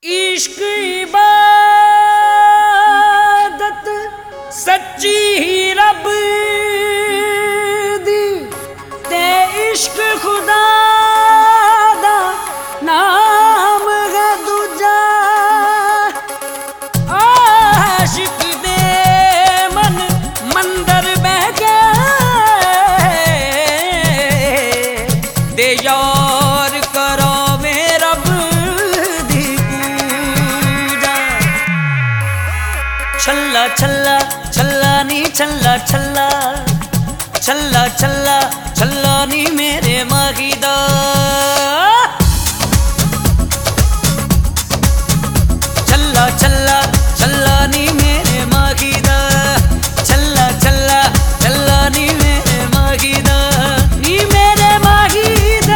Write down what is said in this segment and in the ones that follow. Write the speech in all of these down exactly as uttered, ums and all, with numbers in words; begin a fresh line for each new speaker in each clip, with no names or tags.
इश्क इबादत सच्ची ही रब दी ते इश्क खुदा दा नाम है दूजा। आशिक दे मन मंदर बह गए दे यार करो छल्ला छल्ला छल्ला नी छल्ला छल्ला छल्ला छल्ला छल्ला नी मेरे माहीदा। छल्ला छल्ला छल्ला नी मेरे माहीदा। छल्ला छल्ला छल्ला नी मेरे माहीदा। नी मेरे माहीदा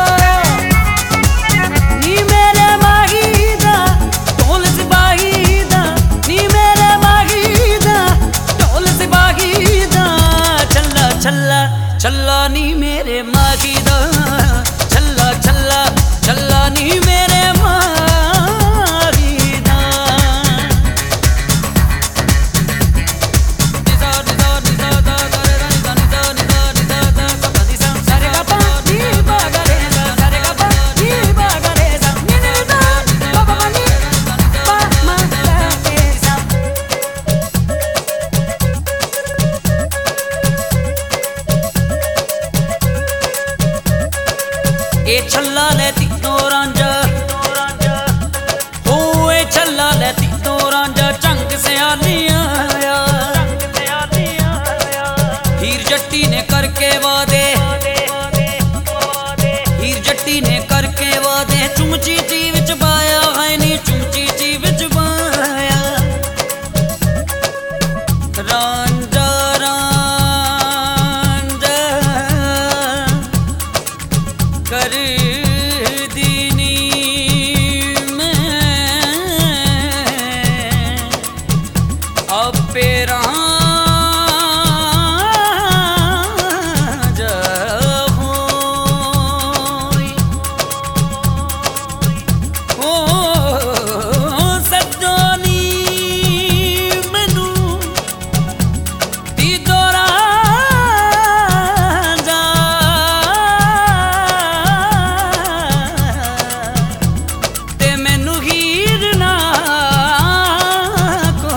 नी मेरे माहीदा ढोल सिपाहीदा नी मेरे माहीदा ढोल सिपाहीदा। छल्ला छल्ला छल्ला नी मेरे माहीदा। छल्ला छल्ला छल्ला नी मेरे माहीदा। ए छल्ला ले तीनों रांझा हो ए छल्ला ले तीनों रांझा चंग से आया। हीर जट्टी ने करके वादे हीर जट्टी ने करके वादे चुमची ची विच पाया है नी चुमची ची विच पाया। रांझा रांझा कर दीनी मैं अपे रांझा होई ओ सजनी मैनू दी दो रांझा ते मैनू हीर ना को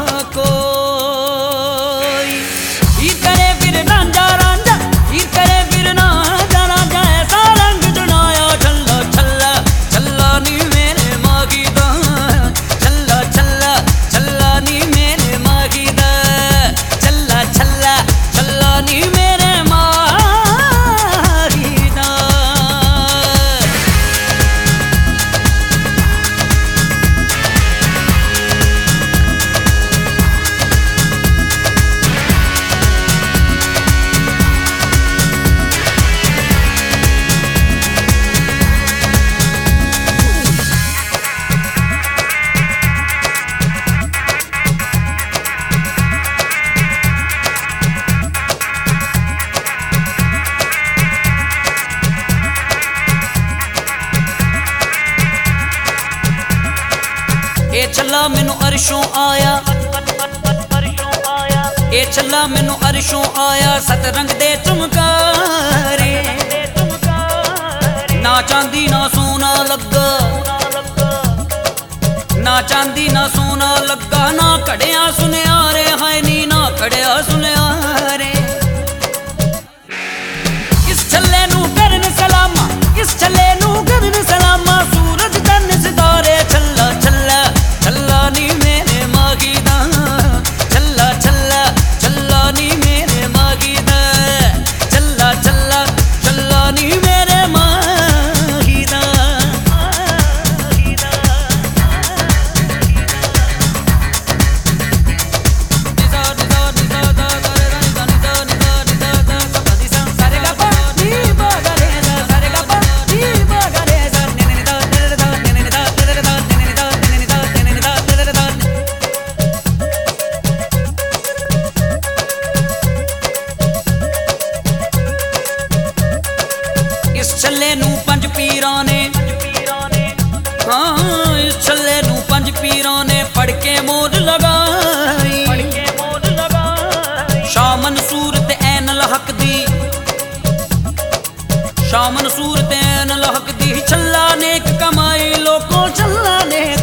कोई। हीर करे फिर रांझा रांझा हीर करे फिर रांझा रांझा ऐसा रंग जुड़ाया। छल्ला छल्ला छल्ला नी मेरे माहीदा। छल्ला छल्ला छल्ला नी मेरे माहीदा। छल्ला छल्ला छल्ला नी मेरे माहीदा। ए छल्ला मैनू अरशों आया ए छल्ला मैनू अरशों आया सत रंग दे चमकारे। ना चांदी ना सोना लगा ना चांदी ना सोना लगा ना कड़िया सुनिया रे हाय नी ना कड़िया सुनिया रे। इस छल्ले नू करन सलामा इस छल्ले नू करन सलामा सूरज चन्न सितारे। छल्ला छल्ला छल्ला नी मेरे माहीदा। छल्ला छल्ला छल्ला नी मेरे माहीदा। छल्ला छल्ला छल्ला नी मेरे माहीदा। सारे गा पा नी बा गा रे सा सारे गा पा नी फकीरों ने पढ़ के मोर लगाई, शाह मंसूर ते ऐन लहक दी, शाह मंसूर ते ऐन लहक दी, छल्ला नेक कमाई लोको छल्ला नेक